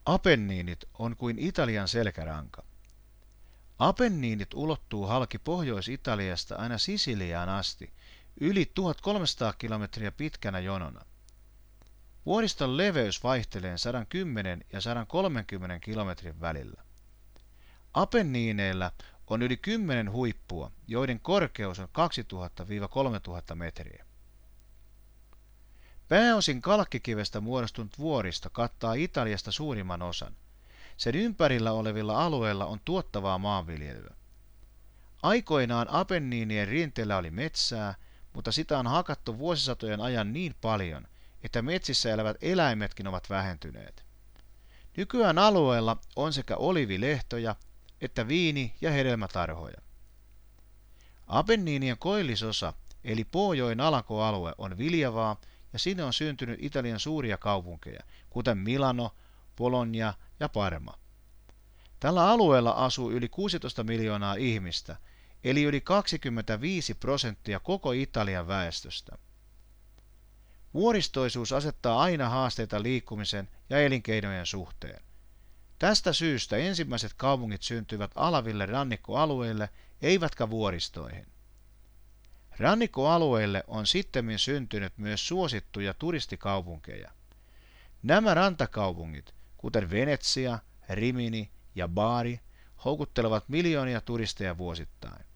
Apenniinit on kuin Italian selkäranka. Apenniinit ulottuu halki Pohjois-Italiasta aina Sisiliaan asti, yli 1300 kilometriä pitkänä jonona. Vuoriston leveys vaihtelee 110 ja 130 kilometrin välillä. Apenniineilla on yli 10 huippua, joiden korkeus on 2000–3000 metriä. Pääosin kalkkikivestä muodostunut vuoristo kattaa Italiasta suurimman osan. Sen ympärillä olevilla alueilla on tuottavaa maanviljelyä. Aikoinaan Apenniinien rinteellä oli metsää, mutta sitä on hakattu vuosisatojen ajan niin paljon, että metsissä elävät eläimetkin ovat vähentyneet. Nykyään alueella on sekä oliivilehtoja että viini- ja hedelmätarhoja. Apenniinien koillisosa eli Pojoen alankoalue on viljavaa ja sinne on syntynyt Italian suuria kaupunkeja, kuten Milano, Bologna ja Parma. Tällä alueella asuu yli 16 miljoonaa ihmistä, eli yli 25% koko Italian väestöstä. Vuoristoisuus asettaa aina haasteita liikkumisen ja elinkeinojen suhteen. Tästä syystä ensimmäiset kaupungit syntyivät alaville rannikkoalueille, eivätkä vuoristoihin. Rannikkoalueille on sittemmin syntynyt myös suosittuja turistikaupunkeja. Nämä rantakaupungit, kuten Venetsia, Rimini ja Bari, houkuttelevat miljoonia turisteja vuosittain.